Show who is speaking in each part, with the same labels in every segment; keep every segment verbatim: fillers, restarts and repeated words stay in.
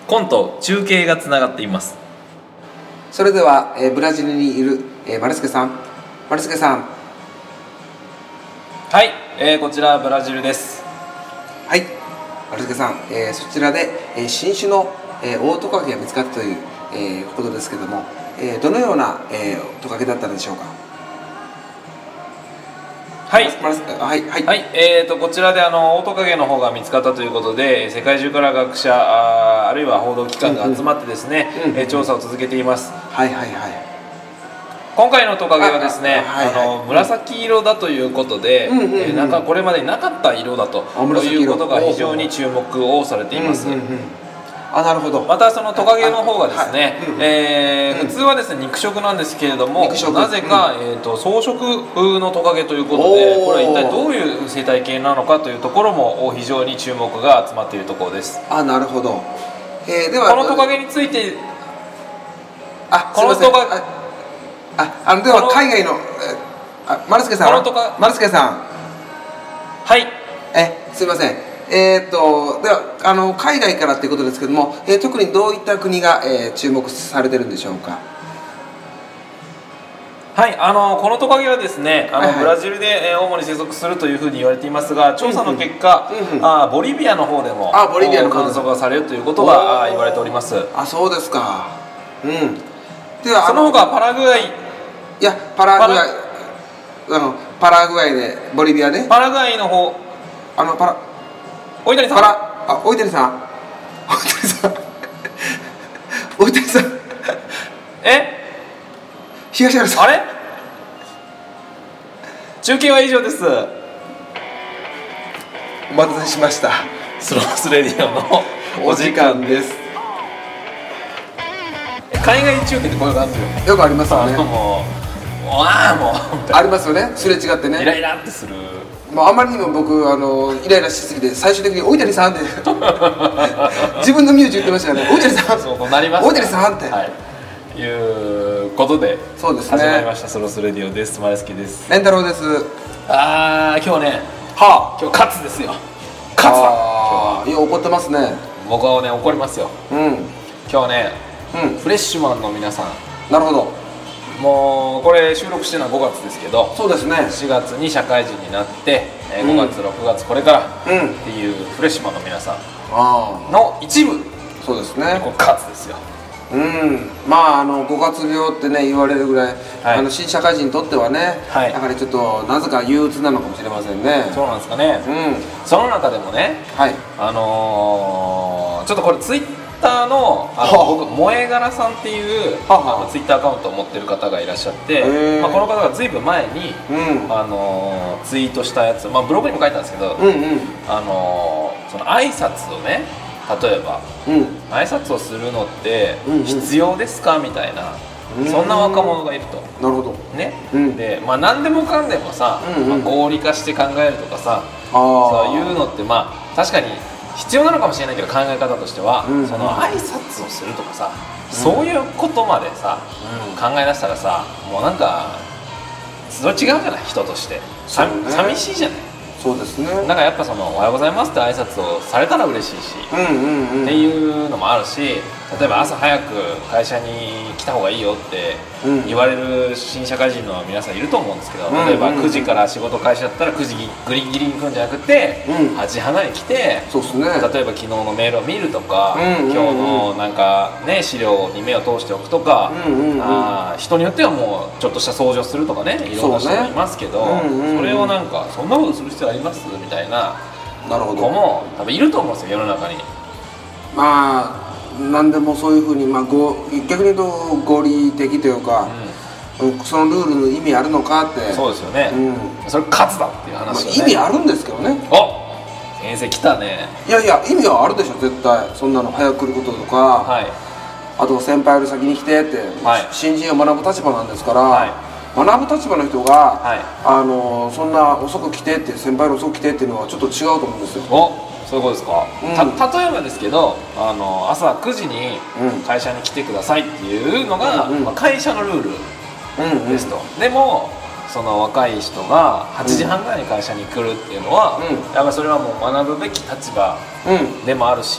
Speaker 1: コント中継がつながっています。
Speaker 2: それでは、えー、ブラジルにいる、えー、丸助さん丸助さん
Speaker 1: はい、えー、こちらブラジルです。
Speaker 2: はい丸助さん、えー、そちらで、えー、新種の、えー、オオトカゲが見つかったという、えー、ことですけども、えー、どのような、えー、トカゲだったのでしょうか。
Speaker 1: はい
Speaker 2: はいはい
Speaker 1: はい、えーとこちらであのオオトカゲの方が見つかったということで、世界中から学者 あ, あるいは報道機関が集まってですね、うんうん、えー、調査を続けています。
Speaker 2: はいはいはい。
Speaker 1: 今回のトカゲはですね、
Speaker 2: ああ、はいはい、
Speaker 1: あの紫色だということで、うんうんうん、えー、なんかこれまでになかった色だということが非常に注目をされています。うんうんうん、
Speaker 2: あ、なるほど。
Speaker 1: またそのトカゲの方がですね、はい、えーうん、普通はですね肉食なんですけれども、なぜか、うん、えー、と草食のトカゲということで、これは一体どういう生態系なのかというところも非常に注目が集まっているところです。
Speaker 2: あ、なるほど。えー、では
Speaker 1: このトカゲについて、
Speaker 2: あ、このトカゲ、あ、あのでは海外の、あ、丸助さん、丸助さん、
Speaker 1: はい、
Speaker 2: え、すいません。えー、っとではあの海外からということですけども、えー、特にどういった国が、えー、注目されてるんでしょうか。
Speaker 1: はい、あのこのトカゲはですね、あの、はいはい、ブラジルで、えー、主に生息するというふうに言われていますが、調査の結果、うんうん、あボリビアの方でもあボリビアの観測がされるということが言われております。
Speaker 2: あ、そうですか。うん。
Speaker 1: ではその他パラグアイ、
Speaker 2: いやパラグアイあのパラグアイでボリビアね。
Speaker 1: パラグアイの方、
Speaker 2: あのパラ
Speaker 1: おいたりさん、
Speaker 2: パラあおいたりさんおいたりさんおいたりさん
Speaker 1: え
Speaker 2: 東原さん、
Speaker 1: あれ中継は以上です。
Speaker 2: お待たせしました。
Speaker 1: スロースレディオのお時間です。海外中継ってこういうのあるんですよ。
Speaker 2: よくありますよね。
Speaker 1: あのもうわあもう
Speaker 2: ありますよね。すれ違ってね、
Speaker 1: イライラってする。
Speaker 2: もうあまりにも僕あのイライラしすぎて、最終的に「おいたりさん」って自分の名字言ってましたよね。「おいたりさん」
Speaker 1: そうなります、ね、
Speaker 2: おいたりさんって、
Speaker 1: はい、いうことで、
Speaker 2: そうですね、
Speaker 1: 始まりましたスロスレディオです。マレスケです。
Speaker 2: レンタロウです。
Speaker 1: あー今日ね、
Speaker 2: はあ、
Speaker 1: 今日勝つですよ。勝つだ。
Speaker 2: ああ、いや怒ってますね。
Speaker 1: 僕はね怒りますよ。
Speaker 2: うん、
Speaker 1: 今日ね、
Speaker 2: うん、
Speaker 1: フレッシュマンの皆さん、
Speaker 2: なるほど、
Speaker 1: もうこれ収録してるのはごがつですけど、
Speaker 2: そうですね、
Speaker 1: しがつに社会人になって、えー、ごがつ、ろくがつこれからっていうフレッシュマンの皆さんの一部、
Speaker 2: そうですね、
Speaker 1: これ勝つですよ。
Speaker 2: うん、まああのごかつ病ってね言われるぐらい、はい、あの新社会人にとってはね、はい、やはりちょっとなぜか憂鬱なのかもしれませんね。
Speaker 1: そうなんですかね。うん、その中でもね、はい、あのー、ちょっとこれツイッターのあの僕萌え柄さんっていうあのツイッターアカウントを持ってる方がいらっしゃって、まあ、この方がずいぶん前に、うん、あのー、ツイートしたやつ、まあ、ブログにも書いたんですけど、うんうん、あのー、その挨拶をね、例えば、うん、挨拶をするのって必要ですかみたいな、うん、そんな若者がいると。
Speaker 2: なるほど
Speaker 1: ね、うん、で、まあ、何でもかんでもさ、うんうん、まあ、合理化して考えるとかさ、そういうのってまあ確かに必要なのかもしれないけど、考え方としては、うんうん、その挨拶をするとかさ、うん、そういうことまでさ、うん、考え出したらさ、もうなんかそれ違うじゃない、人として、ね、寂しいじゃない。
Speaker 2: そうですね。
Speaker 1: だからやっぱその「おはようございます」って挨拶をされたら嬉しいし、うんうんうん、っていうのもあるし、例えば朝早く会社に来た方がいいよって言われる新社会人の皆さんいると思うんですけど、例えばくじから仕事開始だったらくじグリギリに来るんじゃなくて、うん、はちじはんに来て、そうですね、例えば昨日のメールを見るとか、うんうんうん、今日のなんかね資料に目を通しておくとか、うんうんうん、あ人によってはもうちょっとした掃除をするとかね、いろんな人がいますけど、 そ,、ねうんうんうん、それをなんかそんなことする必要ありますみたいな子も多分いると思うんですよ、世の中に。
Speaker 2: まあ何でもそういうふうに、まあ、ご逆に言うと合理的というか、うん、そのルールの意味あるのかって。そうですよね、うん、それ勝つだっていう話、ね、まあ、意味あるんですけどね。
Speaker 1: お先生来たね。い
Speaker 2: やいや意味はあるでしょ絶対。そんなの早く来ることとか、はい、あと先輩より先に来てって、はい、新人を学ぶ立場なんですから、はい、学ぶ立場の人が、はい、あのそんな遅く来てって先輩より遅く来てっていうのはちょっと違うと思うんですよ。
Speaker 1: おそういうことですか、うん、た例えばですけど、あの朝くじに会社に来てくださいっていうのが、うんうん、まあ、会社のルールですと、うんうん、でもその若い人がはちじはんぐらいに会社に来るっていうのは、うん、やっぱりそれはもう学ぶべき立場でもあるし、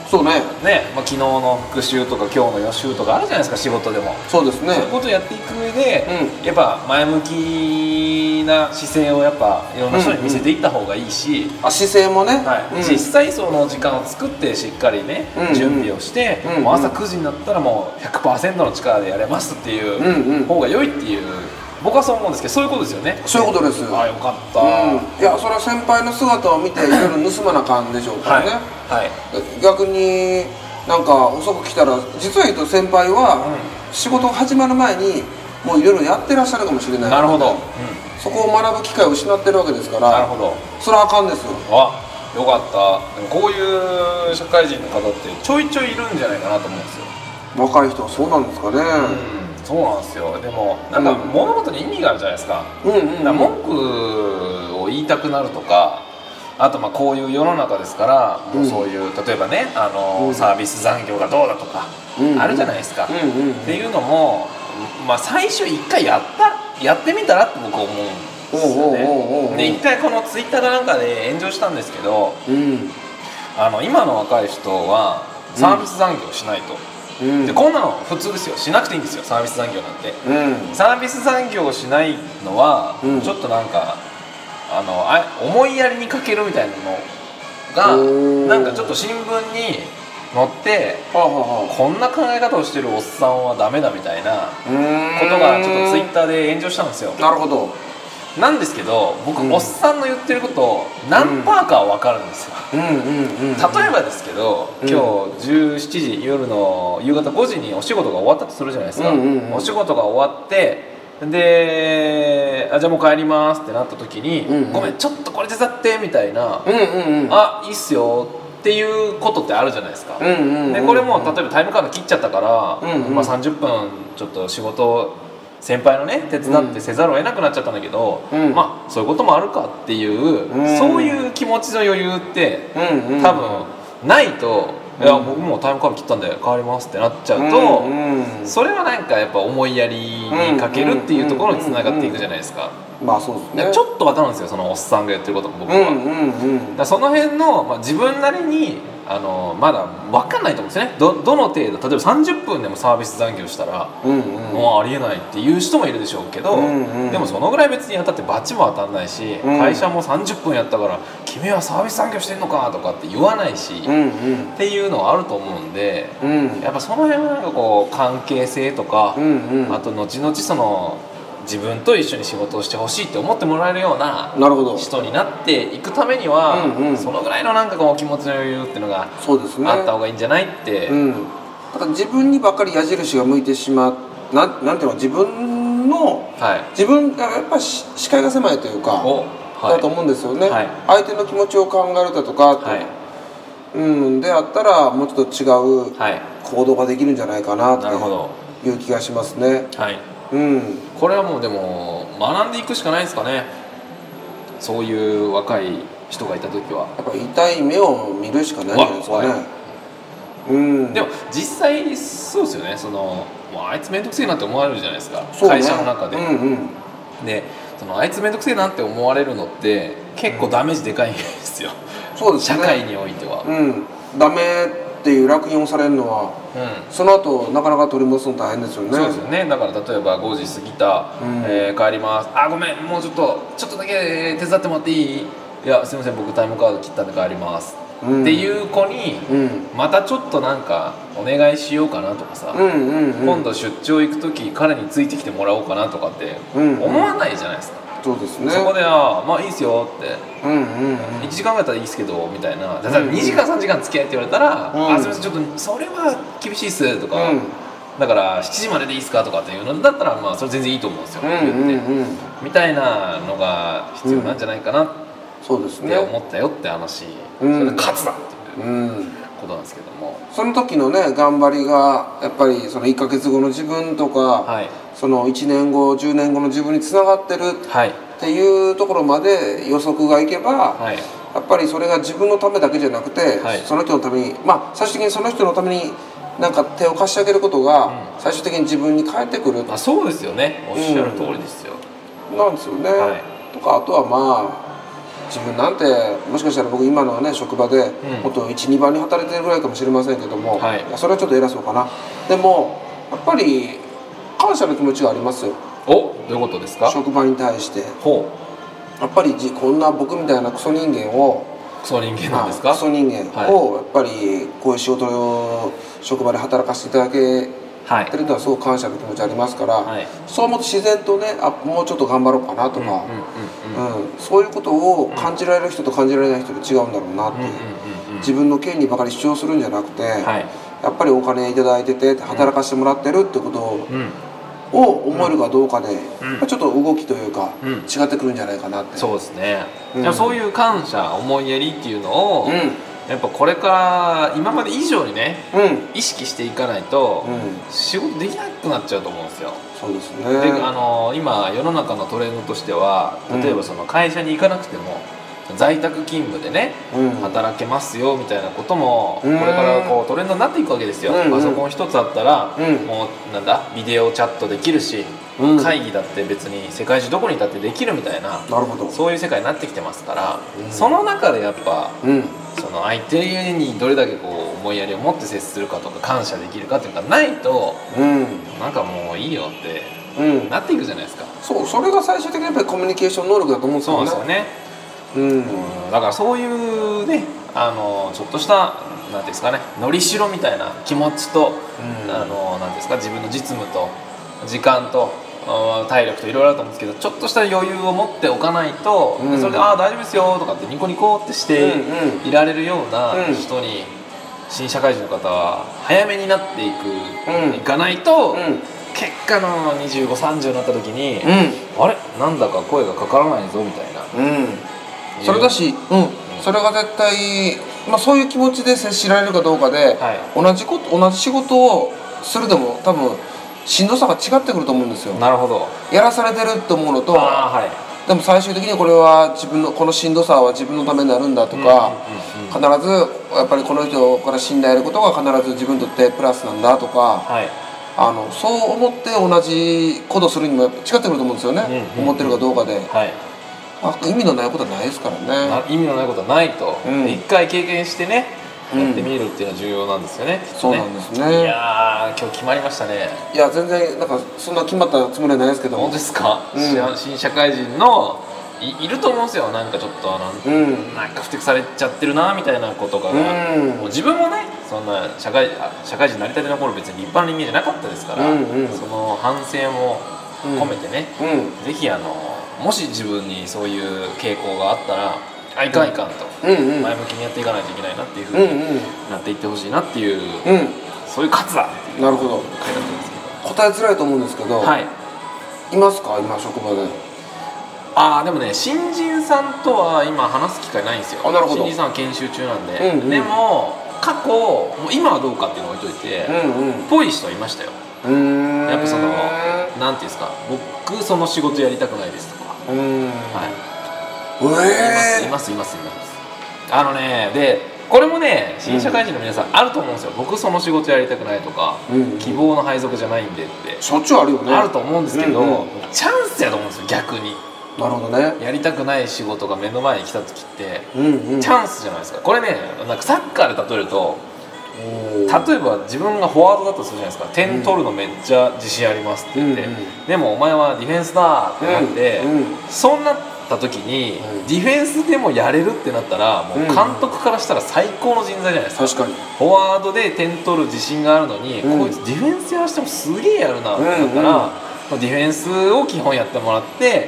Speaker 2: そうね
Speaker 1: ね、まあ、昨日の復習とか今日の予習とかあるじゃないですか、仕事でも。
Speaker 2: そうですね。
Speaker 1: そういうことをやっていく上で、うん、やっぱ前向きな姿勢をやっぱいろんな人に見せていった方がいいし、
Speaker 2: うんうん、あ姿勢もね、
Speaker 1: はい、うん、実際その時間を作ってしっかりね、うんうん、準備をして、うんうん、もう朝くじになったらもう ひゃくパーセント の力でやれますっていう方が良いっていう、僕はそう思うんですけど、そういうことですよね。
Speaker 2: そういうことです。
Speaker 1: ああよかった、
Speaker 2: うん、いやそれは先輩の姿を見ていろいろ盗まなあかんでしょうからね、はいはい、逆になんか遅く来たら、実は言うと先輩は仕事が始まる前にもういろいろやってらっしゃるかもしれない、ね、
Speaker 1: なるほど、うん、
Speaker 2: そこを学ぶ機会を失ってるわけですから。
Speaker 1: なるほど、
Speaker 2: それはあかんですよ。
Speaker 1: あよかった。でもこういう社会人の方ってちょいちょいいるんじゃないかなと思うんですよ。
Speaker 2: 若い人はそうなんですかね、うん、
Speaker 1: そうなんですよ。でもなんか物事に意味があるじゃないですか、うんうんうん、だから文句を言いたくなるとか、あとまあこういう世の中ですから、もうそういう例えばね、あのサービス残業がどうだとかあるじゃないですか、うんうんうん、っていうのも、まあ、最初一回やったやってみたらって僕は思うんですよね。で一回このツイッターかなんかで炎上したんですけど、うん、あの今の若い人はサービス残業しないと、うん、でこんなの普通ですよ、しなくていいんですよサービス残業なんて、うん、サービス残業をしないのは、うん、ちょっとなんかあのあ思いやりに欠けるみたいなのがなんかちょっと新聞に載って、はあはあ、こんな考え方をしてるおっさんはダメだみたいなことがちょっとツイッターで炎上したんですよ。
Speaker 2: なるほど。
Speaker 1: なんですけど僕、うん、おっさんの言ってること何パーかは分かるんですよ。例えばですけど、今日じゅうしちじ夜の夕方ごじにお仕事が終わったとするじゃないですか、うんうんうん、お仕事が終わってであじゃあもう帰りますってなった時に、うんうん、ごめんちょっとこれ手伝ってみたいな、うんうんうん、あいいっすよっていうことってあるじゃないですか、うんうんうんうん、でこれも例えばタイムカード切っちゃったから、うんうん、まあ、さんじゅっぷんちょっと仕事先輩のね手伝ってせざるを得なくなっちゃったんだけど、うん、まあそういうこともあるかっていう、うん、そういう気持ちの余裕って、うんうん、多分ないと、うん、いや僕もうタイムカード切ったんで帰りますってなっちゃうと、うんうん、それはなんかやっぱ思いやりにかけるっていうところにつながっていくじゃないですか。
Speaker 2: まあそうですね。
Speaker 1: ちょっと分かるんですよそのおっさんが言ってることも僕は、うんうんうん、だその辺の、まあ、自分なりにあのまだ分かんないと思うんですよね。 ど, どの程度例えばさんじゅっぷんでもサービス残業したら、うんうん、もうありえないっていう人もいるでしょうけど、うんうん、でもそのぐらい別にやったってバチも当たんないし、うん、会社もさんじゅっぷんやったから君はサービス残業してんのかとかって言わないし、うんうん、っていうのはあると思うんで、うん、やっぱその辺はなんかこう関係性とか、うんうん、あと後々その自分と一緒に仕事をしてほしいって思ってもらえるような人になっていくためには、うんうん、そのぐらいのなんかこう気持ちの余裕っていうのがあった方がいいんじゃないって、うん、
Speaker 2: だから自分にばっかり矢印が向いてしまう な, なんていうの自分の、はい、自分がやっぱり視界が狭いというか、はい、だと思うんですよね、はい、相手の気持ちを考えるだとか、はい、うん、であったらもうちょっと違う行動ができるんじゃないかなっていう気がしますね。
Speaker 1: はい、うん、これはもうでも学んでいくしかないですかね。そういう若い人がいた時は
Speaker 2: やっぱ痛い目を見るしかないんじゃないですかね。
Speaker 1: うん、でも実際そうですよね。そのもうあいつ面倒くせえなって思われるじゃないですか、ね、会社の中で、うんうん、でそのあいつ面倒くせえなって思われるのって結構ダメージでかいんですよ、うん、そうですね、社会においては、
Speaker 2: うん、ダメっていう烙印をされるのは、うん、その後なかなか取り戻すの大変ですよね。
Speaker 1: そうですよね。だから例えばごじ過ぎた、うん、えー、帰ります、あごめんもうちょっとちょっとだけ手伝ってもらっていい、いやすいません僕タイムカード切ったんで帰ります、うん、っていう子に、うん、またちょっとなんかお願いしようかなとかさ、うんうんうん、今度出張行く時彼についてきてもらおうかなとかって思わないじゃないですか、うんうん、そうですね。そこであまあいいっすよって、うんうんうん、いちじかんぐらいだったらいいっすけどみたいな、だからにじかんさんじかん付き合いって言われたら、うん、あすみませんちょっとそれは厳しいっすとか、うん、だからしちじまででいいっすかとかっていうのだったらまあそれ全然いいと思うんですよ、うんうんうん、言ってみたいなのが必要なんじゃないかなって思ったよって話、うん、それで勝つなっていう、うんことなんですけども、
Speaker 2: その時のね頑張りがやっぱりそのいっかげつごの自分とか、はい、そのいちねんごじゅうねんごの自分につながってるっていうところまで予測がいけば、はい、やっぱりそれが自分のためだけじゃなくて、はい、その人のためにまあ最終的にその人のためになんか手を貸してあげることが最終的に自分に返ってくる、
Speaker 1: うん、あそうですよね、おっしゃる通りですよ、
Speaker 2: うん、なんですよね、はい、とかあとはまあ自分なんてもしかしたら僕今の、ね、職場でもっといち、にばんに働いてるぐらいかもしれませんけども、はい、それはちょっと偉そうかな。でもやっぱり感謝の気持ちがありますよ。
Speaker 1: お、どういうことですか？職
Speaker 2: 場に対してほうやっぱりこんな僕みたいなクソ人間を
Speaker 1: クソ人間なんですか？
Speaker 2: クソ人間をやっぱりこういう仕事を職場で働かせていただけてるのはすごく感謝の気持ちありますから、はい、そう思って自然とね、あ、もうちょっと頑張ろうかなとか、そういうことを感じられる人と感じられない人で違うんだろうなっていう、自分の権利ばかり主張するんじゃなくて、はい、やっぱりお金いただいてて働かせてもらってるってことを、うんを思えるかどうかで、うん、ちょっと動きというか、うん、違ってくるんじゃないかなって。
Speaker 1: そうですね、うん、そういう感謝思いやりっていうのを、うん、やっぱこれから今まで以上にね、うん、意識していかないと、うん、仕事できなくなっちゃうと思うんですよ。
Speaker 2: そうですね。
Speaker 1: で、あの今世の中のトレンドとしては、例えばその会社に行かなくても在宅勤務でね、うん、働けますよみたいなこともこれからこうトレンドになっていくわけですよ、うんうん、パソコン一つあったら、うん、もうなんだビデオチャットできるし、うん、会議だって別に世界中どこにいたってできるみたいな、なるほど、そういう世界になってきてますから、うん、その中でやっぱ、うん、その相手にどれだけこう思いやりを持って接するかとか感謝できるかっていうのがないと、うん、なんかもういいよって、なっていくじゃないですか。
Speaker 2: そう、それが最終的にやっぱりコミュニケーション能力だと思うんですよね。
Speaker 1: そうですよね。うん、だからそういうね、あのちょっとしたなんですかね、のりしろみたいな気持ちと、うん、あのなんですか、自分の実務と時間と体力といろいろあると思うんですけど、ちょっとした余裕を持っておかないと、うん、それで「ああ大丈夫ですよ」とかってニコニコってしていられるような人に、新社会人の方は早めになっていく、うん、いかないと、うん、結果のにじゅうご、さんじゅうになった時に、うん、あれなんだか声がかからないぞみたいな、うん、
Speaker 2: それだし、うん、それが絶対、まあ、そういう気持ちで接しられるかどうかで、はい、同じこと同じ仕事をするでも多分しんどさが違ってくると思うんですよ。
Speaker 1: なるほど。
Speaker 2: やらされてると思うのと、あ、はい、でも最終的にこれは自分のこのしんどさは自分のためになるんだとか、必ずやっぱりこの人から信頼得ることが必ず自分にとってプラスなんだとか、はい、あのそう思って同じことするにも違ってくると思うんですよね、うんうんうん、思ってるかどうかで。はい、意味のないことはないですからね。
Speaker 1: 意味のないことはないと、うん、一回経験してね、やってみるっていうのは重要なんですよね、
Speaker 2: うん、そうなんですね。
Speaker 1: いやー今日決まりましたね。
Speaker 2: いや全然なんかそんな決まったつもりはないですけど。
Speaker 1: 本当ですか、うん、新社会人の い, いると思うんですよ。なんかちょっとあの、うん、なんかふてくされちゃってるなみたいなことが、うん、もう自分もねそんな社会社会人になりたての頃別に立派な人間じゃなかったですから、うんうん、その反省も込めてね、うん、ぜひあのもし自分にそういう傾向があったらあいかんいかんと前向きにやっていかないといけないなっていうふうになっていってほしいなっていう、うん、そういう活だっていう
Speaker 2: なるほど答えづらいと思うんですけど、はい、いますか今職場で。
Speaker 1: ああでもね新人さんとは今話す機会ないんですよ。あ、なるほど。新人さんは研修中なんで、うんうん、でも過去もう今はどうかっていうのを置いといて、うんうん、ぽい人はいましたよ。うーん、やっぱそのなんていうんですか、僕その仕事やりたくないですとか、うーん、はい、えー、いますいますいますいますあのね、でこれもね新社会人の皆さん、うん、あると思うんですよ。僕その仕事やりたくないとか、うんうん、希望の配属じゃないんでって
Speaker 2: しょっちゅうあるよね。
Speaker 1: あると思うんですけど、うんうん、チャンスやと思うんですよ逆に。
Speaker 2: なるほどね。
Speaker 1: やりたくない仕事が目の前に来た時って、うんうん、チャンスじゃないですか。これねなんかサッカーで例えると、例えば自分がフォワードだとするじゃないですか。点取るのめっちゃ自信ありますって言って、うんうん、でもお前はディフェンスだってなって、うんうん、そうなった時に、うん、ディフェンスでもやれるってなったらもう監督からしたら最高の人材じゃないですか。
Speaker 2: 確かに
Speaker 1: フォワードで点取る自信があるのに、うん、こいつディフェンスやらしてもすげえやるなってなったら、うんうん、ディフェンスを基本やってもらって、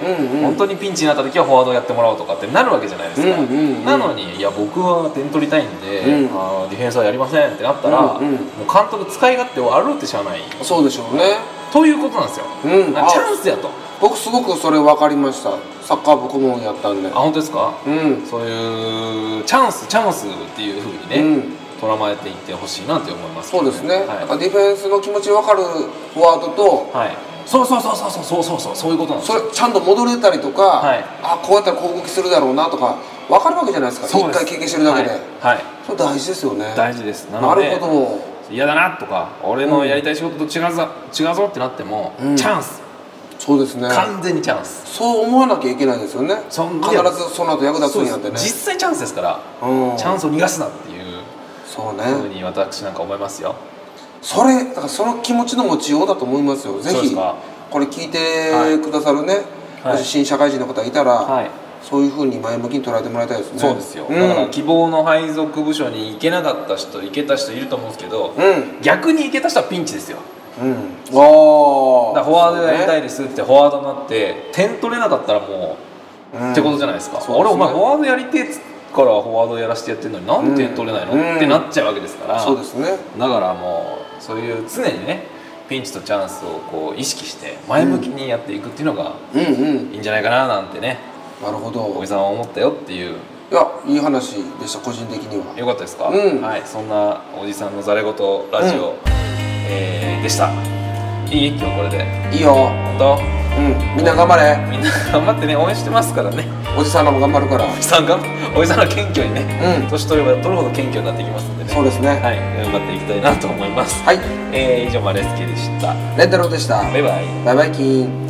Speaker 1: うんうん、本当にピンチになった時はフォワードやってもらおうとかってなるわけじゃないですか、うんうんうん、なのにいや僕は点取りたいんで、うん、あディフェンスはやりませんってなったら、うんうん、もう監督使い勝手悪ってしゃあない。
Speaker 2: そうでしょうね
Speaker 1: ということなんですよ、うん、チャンスやと。
Speaker 2: 僕すごくそれ分かりました。サッカー部顧問やったんで。あ、
Speaker 1: 本当ですか、うん、そういうチャンスチャンスっていうふうにね、うん、捉まえていってほしいなって思います、
Speaker 2: ね、そうですね、はい、ディフェンスの気持ち分かるフォワードと、
Speaker 1: はい、そうそうそうそうそうそうそうそうそういうことなんですよ。
Speaker 2: それちゃんと戻れたりとか、はい、あこうやったらこう動きするだろうなとか分かるわけじゃないですか。一回経験してるだけで、はいはい、それ大事ですよね。
Speaker 1: 大事です。なので
Speaker 2: なるほど、
Speaker 1: 嫌だなとか俺のやりたい仕事と違うぞ、うん、違うぞってなっても、うん、チャンス、
Speaker 2: そそうですね、
Speaker 1: 完全にチャンス。
Speaker 2: そう思わなきゃいけないですよね。必ずその後役立つんやってね。
Speaker 1: 実際チャンスですから、うん、チャンスを逃がすなっていう
Speaker 2: そうね
Speaker 1: ふうに私なんか思いますよ。
Speaker 2: それだからその気持ちの持ちようだと思いますよ。ぜひこれ聞いてくださるね、はい、もし新社会人の方いたら、はい、そういうふうに前向きに捉えてもらいたいですね。
Speaker 1: そうですよ、うん、だから希望の配属部署に行けなかった人、行けた人いると思うんですけど、うん、逆に行けた人はピンチですよ。うん、おだからフォワードやりたいですってフォワードになって点取れなかったらもう、うん、ってことじゃないですか。俺、ね、お前フォワードやりてえっつからフォワードやらせてやってるのになんで点取れないの、うん、ってなっちゃうわけですから、
Speaker 2: そうですね。
Speaker 1: だからもうそういう常にねピンチとチャンスをこう意識して前向きにやっていくっていうのがいいんじゃないかななんてね、
Speaker 2: なるほど、
Speaker 1: おじさんは思ったよっていう。
Speaker 2: いや、いい話でした。個人的には
Speaker 1: よかったですか、
Speaker 2: うん、
Speaker 1: はい、そんなおじさんのざれ言ラジオ、うんえー、でした。いい？今日これで
Speaker 2: いいよ。
Speaker 1: 本当？
Speaker 2: うん、みんな頑張れ。
Speaker 1: みんな頑張ってね、応援してますからね。
Speaker 2: おじさんらも頑張るから。
Speaker 1: おじさんがおじさんら謙虚にね、うん、年取れば取るほど謙虚になっていきますんでね。
Speaker 2: そうですね、
Speaker 1: はい、頑張っていきたいなと思います。
Speaker 2: はい、
Speaker 1: えー、以上マレスケでした。
Speaker 2: レンタロウでした。
Speaker 1: バイバイ。
Speaker 2: バイバイキーン。